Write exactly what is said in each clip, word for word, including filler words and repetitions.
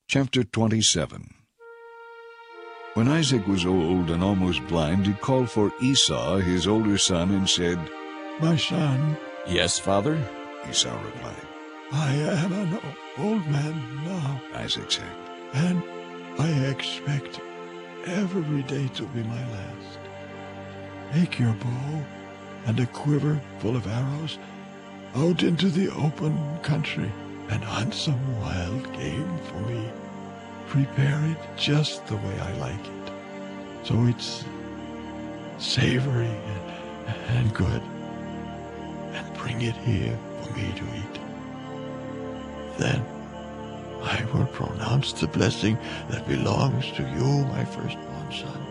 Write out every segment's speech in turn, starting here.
Chapter twenty-seven. When Isaac was old and almost blind, he called for Esau, his older son, and said, "My son." "Yes, father?" Esau replied. "I am an old man now, Isaac said. and I expect every day to be my last. Take your bow and a quiver full of arrows out into the open country and hunt some wild game for me. Prepare it just the way I like it, so it's savory and, and good, and bring it here for me to eat. Then I will pronounce the blessing that belongs to you, my firstborn son,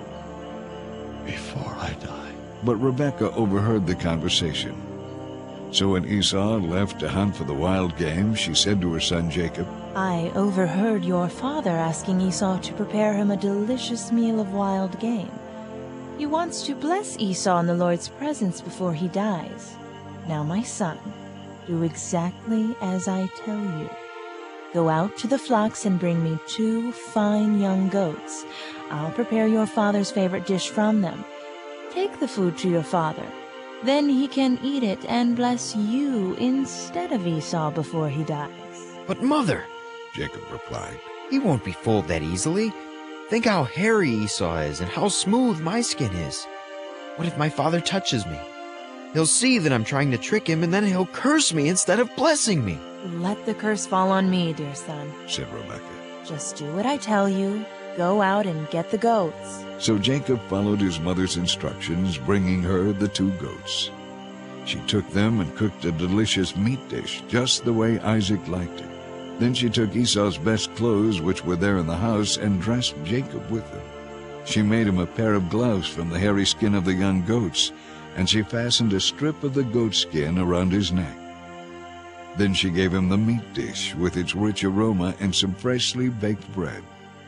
before I die." But Rebekah overheard the conversation. So when Esau left to hunt for the wild game, she said to her son Jacob, "I overheard your father asking Esau to prepare him a delicious meal of wild game. He wants to bless Esau in the Lord's presence before he dies. Now, my son, do exactly as I tell you. Go out to the flocks and bring me two fine young goats. I'll prepare your father's favorite dish from them. Take the food to your father. Then he can eat it and bless you instead of Esau before he dies." "But mother," Jacob replied, "he won't be fooled that easily. Think how hairy Esau is and how smooth my skin is. What if my father touches me? He'll see that I'm trying to trick him, and then he'll curse me instead of blessing me." "Let the curse fall on me, dear son. said Rebekah. Just do what I tell you. Go out and get the goats." So Jacob followed his mother's instructions, bringing her the two goats. She took them and cooked a delicious meat dish, just the way Isaac liked it. Then she took Esau's best clothes, which were there in the house, and dressed Jacob with them. She made him a pair of gloves from the hairy skin of the young goats, and she fastened a strip of the goat skin around his neck. Then she gave him the meat dish with its rich aroma and some freshly baked bread.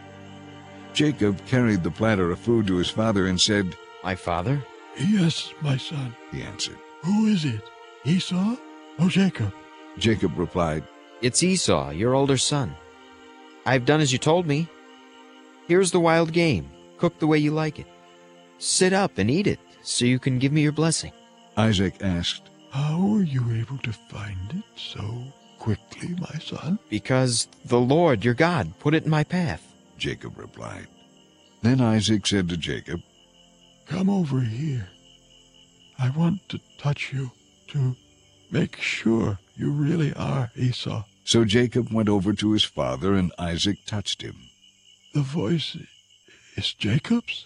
Jacob carried the platter of food to his father and said, "My father?" "Yes, my son." He answered. "Who is it, Esau or Jacob?" Jacob replied, "It's Esau, your older son. I've done as you told me. Here's the wild game, cooked the way you like it. Sit up and eat it, so you can give me your blessing." Isaac asked, "How were you able to find it so quickly, my son?" "Because the Lord, your God, put it in my path." Jacob replied. Then Isaac said to Jacob, "Come over here. I want to touch you to make sure you really are Esau." So Jacob went over to his father, and Isaac touched him. "The voice is Jacob's,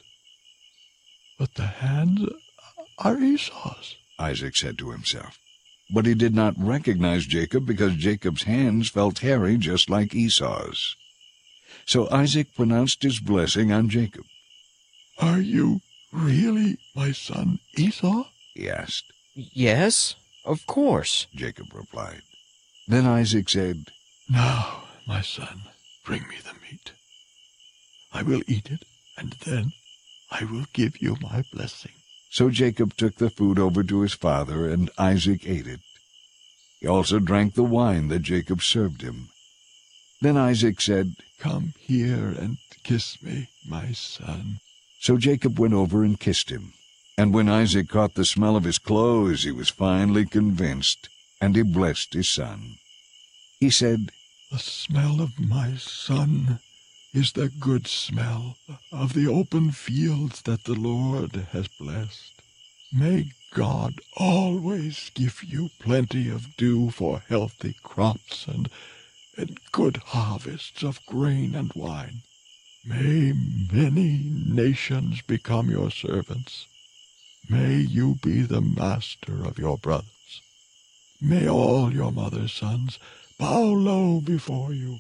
but the hands are Esau's," Isaac said to himself. But he did not recognize Jacob because Jacob's hands felt hairy just like Esau's. So Isaac pronounced his blessing on Jacob. "Are you really my son Esau?" he asked. "Yes, of course," Jacob replied. Then Isaac said, "Now, my son, bring me the meat. I will eat it, and then I will give you my blessing." So Jacob took the food over to his father, and Isaac ate it. He also drank the wine that Jacob served him. Then Isaac said, "Come here and kiss me, my son." So Jacob went over and kissed him. And when Isaac caught the smell of his clothes, he was finally convinced, and he blessed his son. He said, "The smell of my son is the good smell of the open fields that the Lord has blessed. May God always give you plenty of dew for healthy crops and, and good harvests of grain and wine. May many nations become your servants. May you be the master of your brothers. May all your mother's sons bow low before you.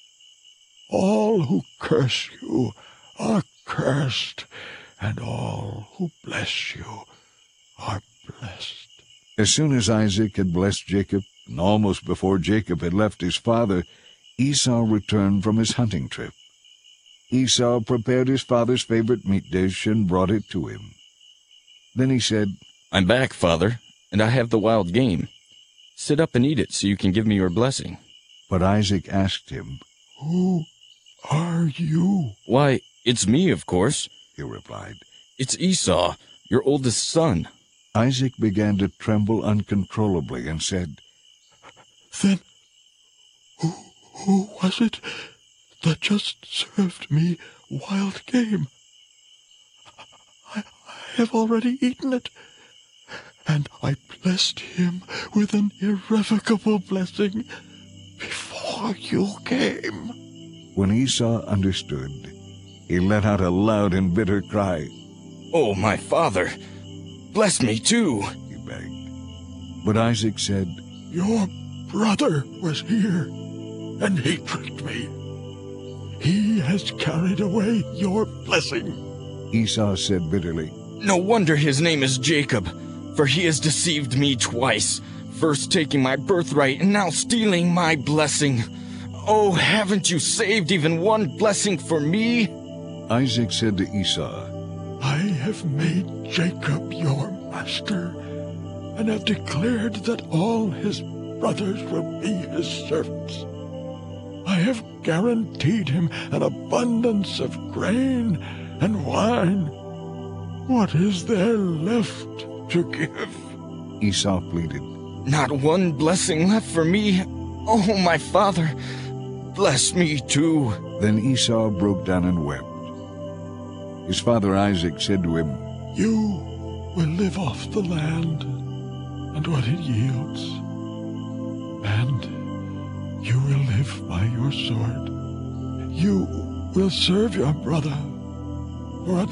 All who curse you are cursed, and all who bless you are blessed." As soon as Isaac had blessed Jacob, and almost before Jacob had left his father, Esau returned from his hunting trip. Esau prepared his father's favorite meat dish and brought it to him. Then he said, "I'm back, father, and I have the wild game. Sit up and eat it so you can give me your blessing." But Isaac asked him, "Who are you? Why, it's me, of course. he replied. It's Esau, your oldest son. Isaac began to tremble uncontrollably and said, Then who, who was it that just served me wild game? I, I have already eaten it, and I blessed him with an irrevocable blessing before you came. When Esau understood, he let out a loud and bitter cry. Oh, my father, bless me too, he begged. But Isaac said, Your brother was here, and he tricked me. He has carried away your blessing. Esau said bitterly, No wonder his name is Jacob, for he has deceived me twice, first taking my birthright and now stealing my blessing. Oh, haven't you saved even one blessing for me? Isaac said to Esau, I have made Jacob your master, and have declared that all his brothers will be his servants. I have guaranteed him an abundance of grain and wine. What is there left to give? Esau pleaded. Not one blessing left for me. Oh, my father, bless me too. Then Esau broke down and wept. His father Isaac said to him, You will live off the land and what it yields, and you will live by your sword. You will serve your brother for a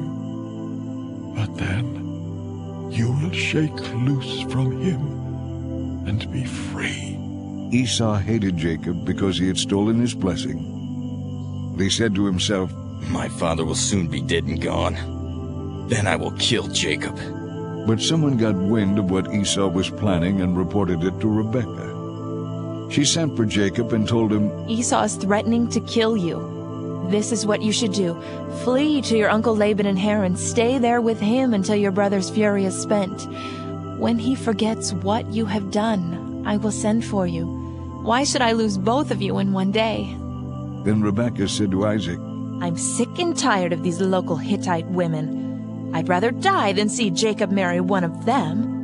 time, but then you will shake loose from him and be free. Esau hated Jacob because he had stolen his blessing. But he said to himself, My father will soon be dead and gone. Then I will kill Jacob. But someone got wind of what Esau was planning and reported it to Rebekah. She sent for Jacob and told him, Esau is threatening to kill you. This is what you should do. Flee to your uncle Laban in Haran. Stay there with him until your brother's fury is spent. When he forgets what you have done, I will send for you. Why should I lose both of you in one day? Then Rebekah said to Isaac, I'm sick and tired of these local Hittite women. I'd rather die than see Jacob marry one of them.